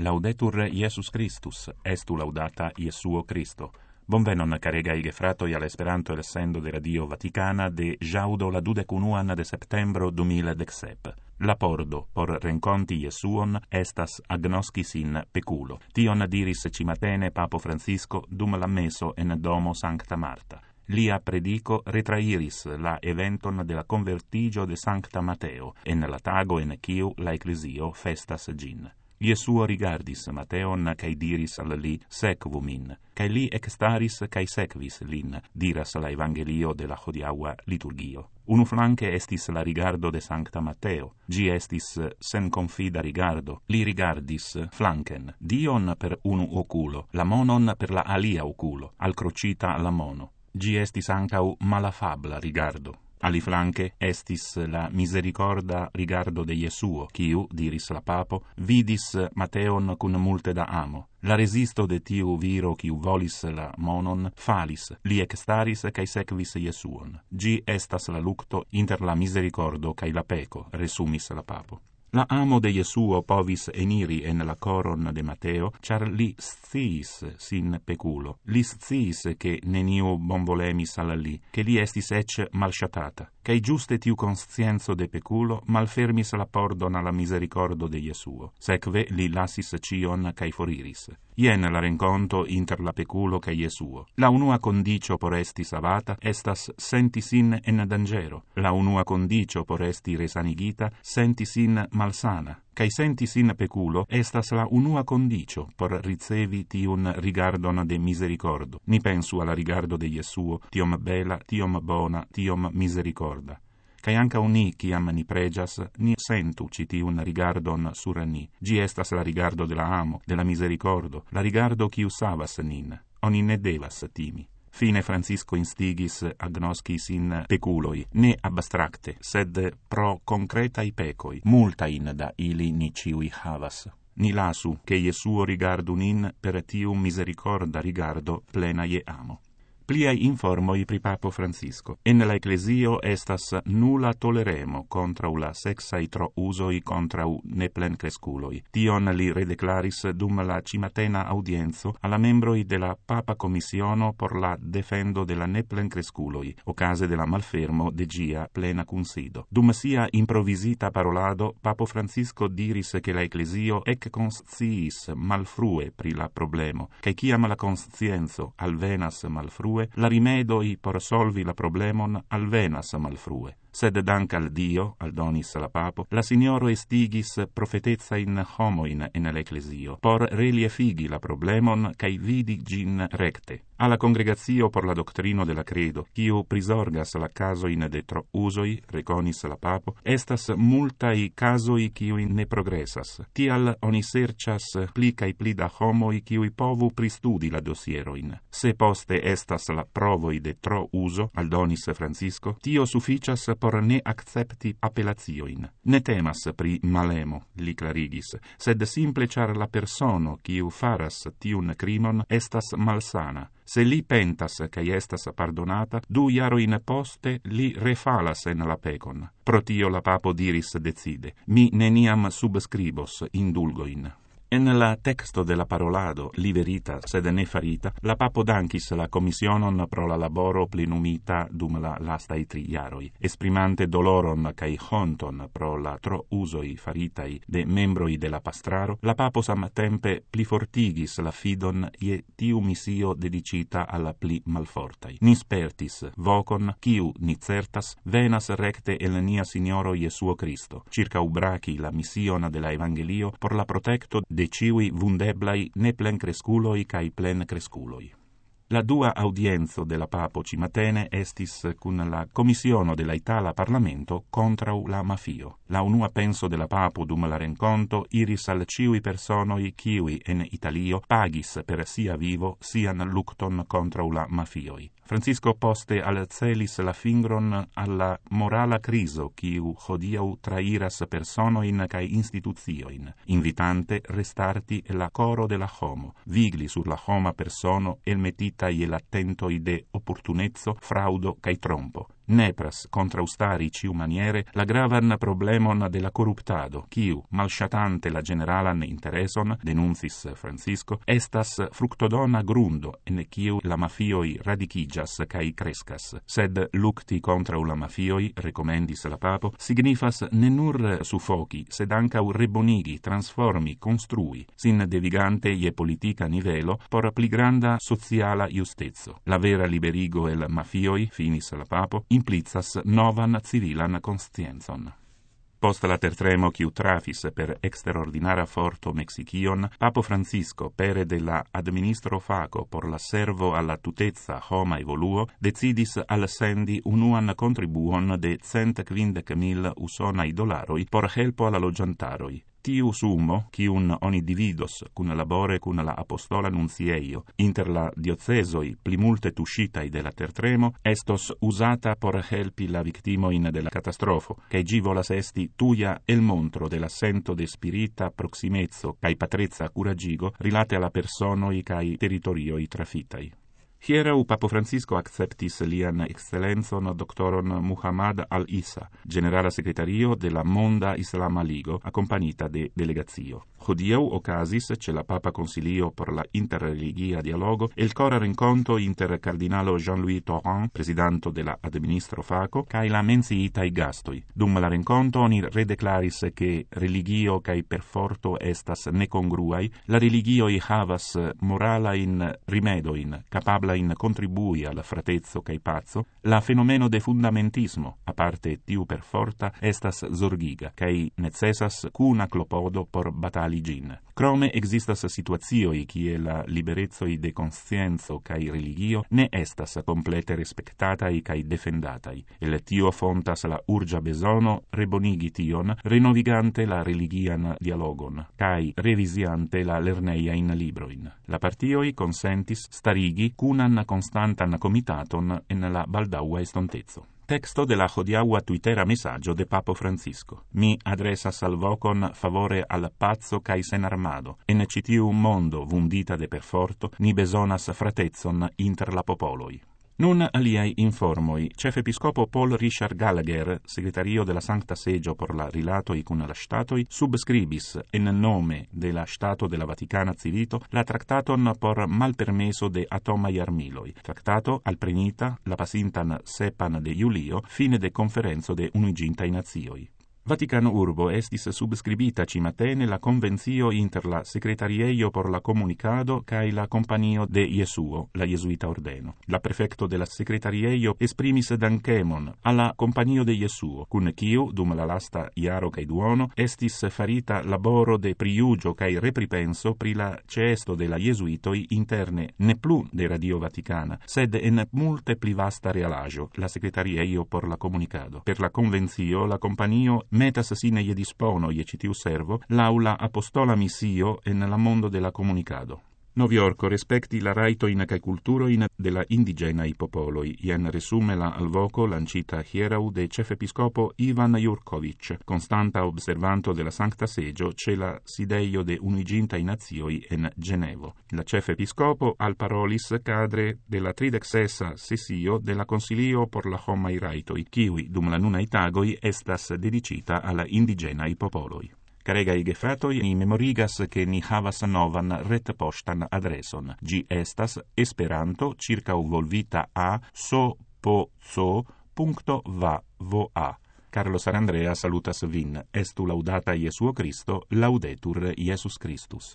Laudetur Iesus Christus, estu laudata Iesuo Christo. Bonvenon caregai gefratoi all'Esperanto el sendo de Radio Vaticana de jaudo la 21 de septembro 2017. La pordo por renconti Iesuon estas agnoscis in peculo. Tion diris cimatene Papo Francisco dum la meso en domo Sancta Marta. Lia predico retrairis la eventon de la convertigio de Sancta Mateo, en la tago en quiu la ecclesio festas gin. Iesuo rigardis Mateon, cae diris al li, sequu min, cae li extaris cae sequis lin, diras la Evangelio de la hodiaua liturgio. Unu flanque estis la rigardo de Sancta Mateo, gi estis sen confida rigardo, li rigardis flanken, Dion per unu oculo, la monon per la alia oculo, alcrocita alla mono. Gi estis ancau malafabla rigardo. Aliflanque estis la misericorda rigardo de Iesuo, quiu, diris la Papo, vidis Mateon cun multe da amo. La resisto de tiu viro quiu volis la monon falis, li extaris cae sequis Iesuon. Gi estas la lucto inter la misericordo cae la peco, resumis la Papo. La amo de Iesuo povis eniri en la coron de Mateo, char li sciis sin peculo. Li sciis che neniu bonvolemis al li, che li estis ec malshatata, cae giuste tiu conscienzo de peculo malfermis la pordon alla misericordo de Iesuo. Seque li lasis cion cae foriris. Ien la renconto inter la peculo cae Iesuo. La unua condicio por esti savata estas senti sin en dangero. La unua condicio por esti resanigita senti sin malsana. Cae senti sin peculo estas la unua condicio por ricevi tiun rigardon de misericordo. Ni pensu alla rigardo de Iesuo, tiom bela, tiom bona, tiom misericorda. Cae anca ni, ciam ni pregias, ni sentu citiun rigardon sur ni. Gi estas la rigardo de la amo, de la misericordo, la rigardo quiu savas nin. Oni ne devas timi. Fine Francisco instigis agnoscis in peculoi, ne abstracte, sed pro concretai pecoi, multain da ili ni ciui havas. Ni lasu, che Iesuo rigardu nin per tiu misericorda rigardo plena je amo. Pliai informoi pri Papo Francisco. En la ecclesio estas nulla toleremo contrau la sexai tro usoi contrau ne plen cresculoi. Tion li redeclaris dum la cimatena audienzo alla membroi de la Papa Commissiono por la defendo de la ne plen cresculoi, ocase de la malfermo de gia plena consido. Dum sia improvisita parolado, Papo Francisco diris che la ecclesio ec consciis malfrue pri la problemo, cae ciam la conscienzo alvenas malfrue, la rimedoi por solvi la problemon alvenas malfrue. Sed dank al Dio, aldonis la Papo, la Signoro estigis profetezza in homoin en l'ecclesio, por reliefigi la problemon cae vidi gin recte. Alla congregazio por la doctrino de la credo, quiu prisorgas la casoin de tro usoi, reconis la Papo, estas multai casoi quiui ne progressas. Tial oni sercias pli cae pli da homoi quiui povu pristudi la dossieroin. Se poste estas la provoi de tro uso, aldonis Francisco, tio sufficias por ne accepti appellazioin. Ne temas pri malemo, li clarigis, sed simple char la persono quiu faras tiun crimon estas malsana. Se li pentas cae estas pardonata, 2 jaroin poste li refalas en la pecon. Pro tio la Papo diris decide, mi neniam subscribos indulgoin. En la texto de la parolado, liverita sed ne farita, la Papo dankis la commissionon pro la laboro plenumita dum la lastai 3 jaroi, esprimante doloron cae honton pro la tro usoi faritai de membroi de la pastraro, la Papo samtempe pli fortigis la fidon je tiu missio dedicita alla pli malfortai. Ni spertis vocon, quiu ni certas, venas recte el nia Signoro Iesuo Christo, circa ubraci la mission de la Evangelio por la protecto de ciui vundeblai ne plen cresculoi cae plen cresculoi. La dua audienzo de la Papo cimatene estis cun la commissiono de la Itala Parlamento contrau la mafio. La unua penso de la Papo dum la renconto iris al ciui personoi quiui en Italio pagis per sia vivo sian lucton contrau la mafioi. Francisco poste alcelis la fingron alla morala criso quiu hodiau trairas personoin cae instituzioin, invitante restarti la coro de la homo, vigli sur la homa persono elmetita je la tentoi de opportunezzo, fraudo cae trompo. Nepras contraustari ciu maniere la gravan problemon de la corruptado, quiu, malshatante la generalan intereson, denuncis Francisco, estas fructodona grundo, en quiu la mafioi radicigas cae crescas. Sed lucti contra la mafioi, recomendis la papo, signifas ne nur suffoci, sed ancau rebonigi, transformi, construi, sin devigante je politica nivelo, por pli granda sociala justezzo. La vera liberigo el mafioi, finis la papo, implicas novan civilan conscienzon. Post la tertremo quiu trafis per extraordinara forto Mexicion, Papo Francisco, pere de la administro faco por la servo alla tutezza homa evoluo, decidis al sendi unuan contribuon de 150.000 usonai dolaroi por helpo alla logiantaroi. Tiu summo, quiun oni dividos cun labore cun la apostola nuncieio inter la diocesoi pli multe tuscitai de la tertremo, estos usata por helpi la victimoin de la catastrofo, cae gi volas esti tuia el montro de la sento de spirita proximezzo cae patrezza curagigo rilate alla personoi cae territorioi trafitai. Hierau Papo Francisco acceptis lian excellenzon doctoron Muhammad al-Isa, generala secretario de la Monda Islama Ligo, accompagnita de delegazio. Hodiau ocasis, ce la Papa Consilio por la interreligia dialogo, el cora renconto inter cardinalo Jean-Louis Torrent, presidanto de la administro faco, cae la menciitai gastoi. Dum la renconto oni redeclaris che religio cae perforto estas necongruai, la religioi havas moralain rimedoin, capablain contribui al fratezzo cae pazzo, la fenomeno de fundamentismo, a parte tiu perforta, estas zorgiga, cae necessas cuna clopodo por batali gin. Crome existas situazioi kie la liberezoi de conscienzo cae religio ne estas complete respectatai cae defendatai. El tio fontas la urgia besono rebonigi tion, renovigante la religian dialogon, cae revisiante la lerneiain libroin. La partioi consentis starigi cunan constantan comitaton en la baldaua estontezo. Texto de la hodiaua tuitera messaggio de Papo Francisco. Mi adresas al vocon favore al pazzo cae sen armado. En citiu mondo vundita de perforto, ni besonas fratezzon inter la popoloi. Nun aliai informoi. Cefepiscopo Paul Richard Gallagher, segretario de la Sancta Seggio por la rilatoi cun la statoi, subscribis en nome de la Stato de la Vaticana Civito la tractaton por malpermeso de atomai armiloi. Tractato alprenita la pasintan sepan de Julio, fine de conferenzo de Unuigintai Nazioi. Vaticano Urbo estis subscribita cimatene la convenzio inter la Secretariello por la Comunicado cae la Companio de Jesuo, la Jesuita Ordeno. La prefecto de la Secretariello esprimis dankemon alla Companio de Jesuo, cun quiu, dum la lasta iaro cae duono, estis farita laboro de priugio cae repripenso pri la ceesto de la Jesuitoi interne ne plu de Radio Vaticana, sed en multe pli vasta realagio, la Secretariello por la Comunicado. Per la convenzio, la Companio metas sine je dispono je citiu servo l'aula apostola missio en la mondo de la comunicado. Noviorco respecti la raitoin cae culturoin de la indigenai popoloi, ien resumela al voco lancita hierau de cefepiscopo Ivan Jurkovic, constanta observanto de la Sancta Seggio ce la sideio de Unuigintai Nazioi en Genevo. La cefepiscopo al parolis cadre de la 36ª sessio de la Consilio por la homai raitoi, kiui dum la nunai tagoi estas dedicita alla indigenai popoloi. Caregai gefratoi, ni memorigas che ni havas novan retpostan adreson. Gi estas Esperanto circauvolvita a so.po.so.va. Carlo Sarandrea salutas vin. Estu laudata Iesuo Cristo, laudetur Iesus Christus.